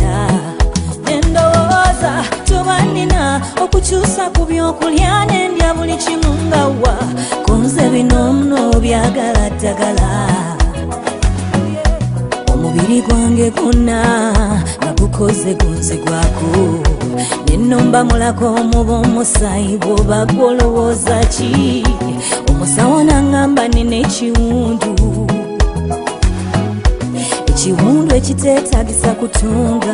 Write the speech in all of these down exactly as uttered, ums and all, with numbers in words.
njagala nendowooza tubanina okukyusa ku byokulya nendya buli kimu nga wa kunze bino nno byagala ddagala omubiri gwange gonna nga gukoze gunzigwako nennomba mulako omuba omusayi bwoba gwolowooza ki omusawo nangamba nina ekiwundu ekiwundu ekiteetagisa kutunga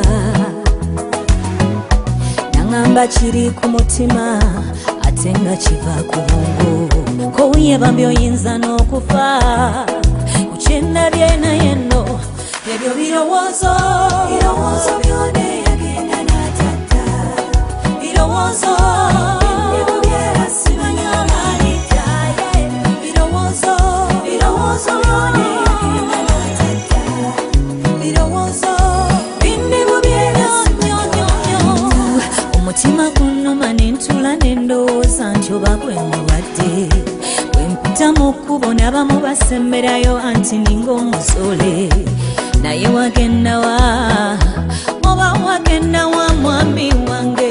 nangamba kiri ku mutima ate nga kiva ku bwongo kowuye bambi oyinza n'okufa ku kyendabye naye nno ebyo birowoozo birowoozo byone yagenda n'atatta birowoozo byebubyera simanya malita birowoozo birowoozo byone yagenda n'atatta birowoozo bindibubyera simanyonyonyo omutima gunnuma nentula nendowooza nti oba gwe mulwadde bwempita mu kkubo n'abamu basemberayo anti ninga omusole naye wagenda wa oba wagenda wa mwami wange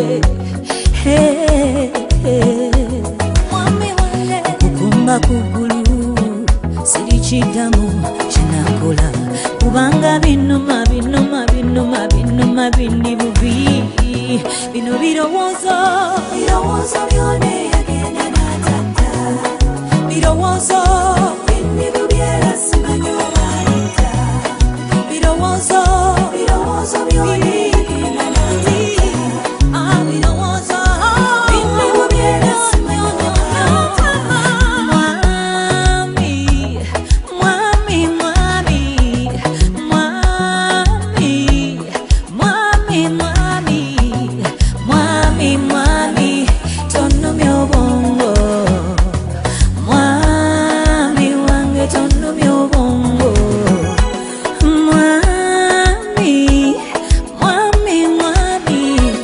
mwami wange okukumba kuggulu sirikiddamu kinakola kubanga binuma binuma binuma binuma bindi bubi bino birowoozo birowoozo byone yagenda n'atatta birowoozo bindi bubyera simanyi obalita birowoozo birowoozo byone yagenda n'atatta ah birowoozo bindi bubyera simanyi obalita mwami mwami mwami mwami mwami mwami mwami mwami tonnomya obwongo mwami wange tonnomya obwongo mwami mwami mwami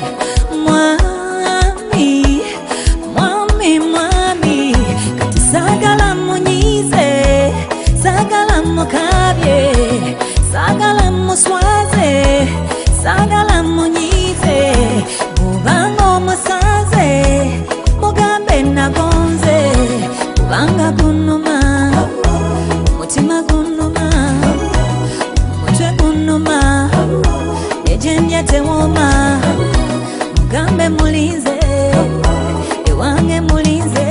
mwami mwami mwami kati saagala munyiize saagala mukabye saagala muswaze saagala munyiize bw'obanga omusanze mugambe nagonze kubanga gunnuma omutima gunnuma omutwe gunnuma ejendya tewooma mugambe mulinze ewange mulinze